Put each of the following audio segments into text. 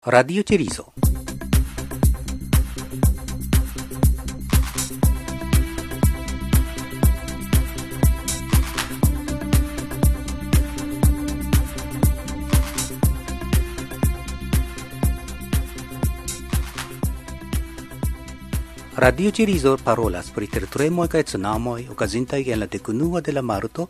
Radio Ceriso. Radio Ceriso parolas pri tertremoj kaj tsunamoj okazintaj en la dekunua de la marto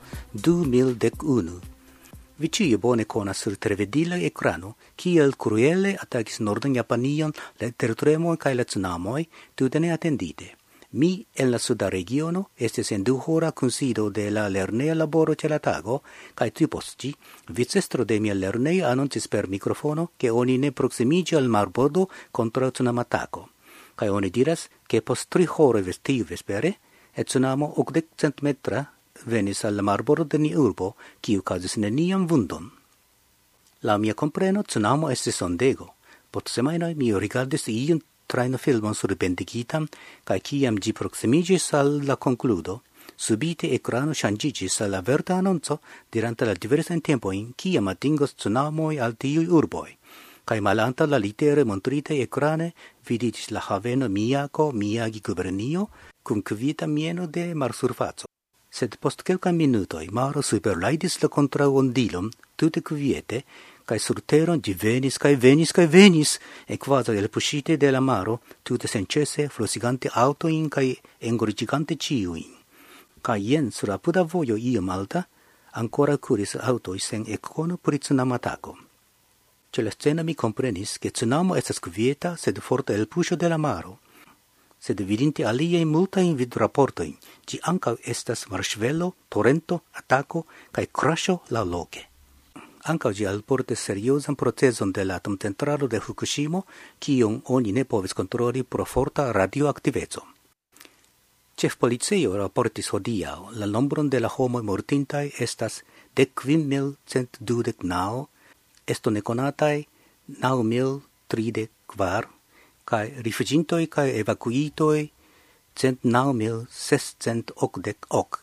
2011. Vi ĉiuj bone konas sur televidila ekrano kiel kruele atakis nordan Japanion la tertremoj kaj la tsunamoj tute neatendite. Mi en la suda regiono estis en 2-hora kunsido de la lerneja laboro ĉe la tago kaj tuj post ĝi vicestro de mia lernejo anoncis per mikrofono ke oni ne proksimiĝu al marbordo kontraŭ tsunamatako. Kaj oni diras ke post 3 horoj tiu vespere et tsunamo 80 centimetra venis al la marbordo de nia urbo, kiu kaŭzis nenian vundon. Laŭ mia kompreno tsunamo estis ondego. Post semajnoj mi rigardis iun trajno filmon surbendigitan, kaj kiam ĝi proksimiĝis al la konkludo, subite ekrano ŝanĝiĝis al la verda anonco dirante la diversajn tempojn kiam atingos tsunamoj al tiuj urboj. Kaj malantaŭ la litere montrite ekrane vidiĝis la haveno Miyagi-gubernio kun kvita mieno de marsurfaco. Sed post kelkaj minutoj maro superrajdis la kontraŭondilon tute kviete, kaj sur teron ĝi venis kaj venis kaj venis, kvazaŭ elpuŝite de la maro, tute senĉese flosigante aŭtojn kaj engorĝigante ĉiujn. Kaj jen sur apuda vojo iom alta, ankoraŭ kuris aŭtoj sen ekkono pri tsunamatako. Ĉe la sceno mi komprenis, ke tsunamo estas kvieta, sed forta elpuŝo de la maro. Sed vidinte aliajn multajn vidraportojn, ĝi ankaŭ estas marŝvelo, torento, atako kaj kraŝo laŭloke. Ankaŭ ĝi alportis seriozan procezon de la atomcentralo de Fukuŝimo, kiun oni ne povis kontroli pro forta radioaktiveco. Ĉefpolicejo raportis hodiaŭ la nombron de la homoj mortintaj estas 10.129, esto nekonataj 9.034, kaj rifuĝintoj kaj evakuitoj 109.688.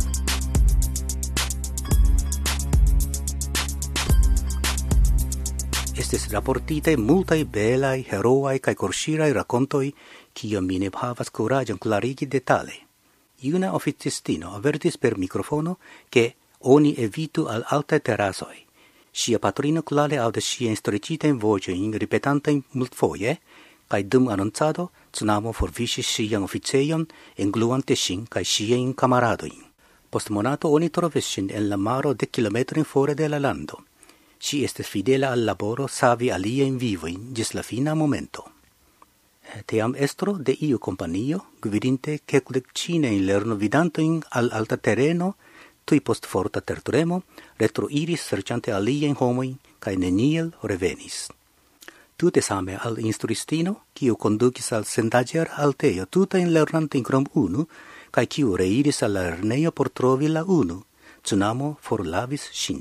Estis raportitaj multaj belaj, heroaj kaj korŝiraj rakontoj, kiam mi ne havas kuraĝon klarigi detale. Juna oficistino avertis per mikrofono, ke oni evitu al altaj terasoj. Ŝia patrino klare aŭdas ŝiajn striĉitajn voĉojn ripetantajn multfoje, kaj dum anoncado tsunamo forviŝis ŝian oficejon, engluante ŝin kaj ŝiajn kamaradojn. Post monato oni trovis ŝin en la maro 10 kilometrojn fore de la lando. Ŝi estis fidela al laboro savi aliajn vivojn ĝis la fina momento. Tiam estro de iu kompanio, gvidinte kelkdekĉinajn lernovidantojn al alta tereno, tuj post forta tertremo, retroiris serĉante aliajn homojn kaj neniel revenis. Tute same al instruistino, kiu kondukis al sendanĝera haltejo tutajn lernantojn krom unu, kaj kiu reiris al la lernejo por trovi la unu. Tsunamo forlavis ŝin.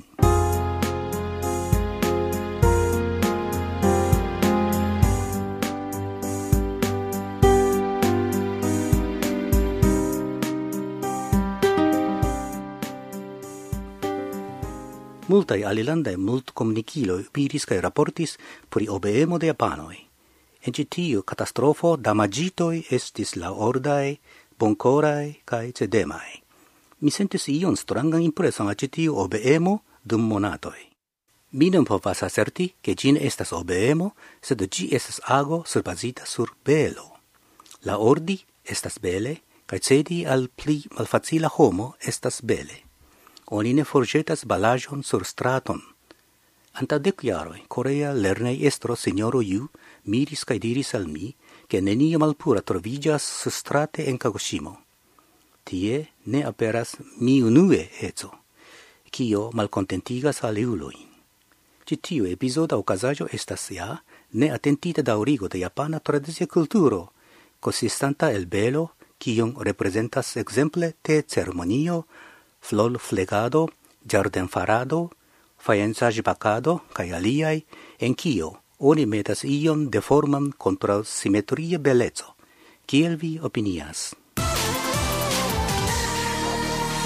Multaj alilandaj multkomunikiloj diris kaj raportis pri obeemo de japanoj. En ĉi tiu katastrofo damaĝitoj estis laŭordaj, bonkoraj kaj cedemaj. Mi sentis ion strangan impreson al ĉi tiu obeemo dum monatoj. Mi ne povas aserti, ke ĝi ne estas obeemo, sed ĝi estas ago surbazita sur belo. Laŭordi estas bele, kaj cedi al pli malfacila homo estas bele. Oni ne forĵetas balaĵon sur straton. Antaŭ 10 jaroj korea lernejestro sinjoro Yu miris kaj diris al mi, ke nenio malpura troviĝas surstrate en Kagoŝimo. Tie ne aperas mi-unue-eco, kio malkontentigas aliulojn. Ĉi tiu epizoda okazaĵo estas ja neatentita daŭrigo de japana tradicia kulturo, konsistanta el belo, kiun reprezentas ekzemple te-ceremonio, florflegado, ĝardenfarado, fajencaĵbakado kaj aliaj, en kio oni metas ion deforman kontraŭ simetria beleco. Kiel vi opinias?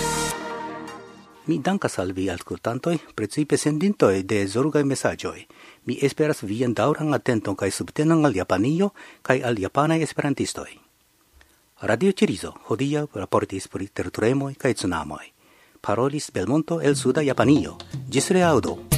Mi dankas al vi aŭskultantoj, precipe sendintoj de zorgaj mesaĝoj. mi esperas vian daŭran atenton kaj subtenon al Japanio kaj al japanaj esperantistoj. Radio Cirizo hodiaŭ raportis pri tertremoj kaj tsunamoj. Parolis Belmonto el suda Japanio. Ĝis reaŭdo.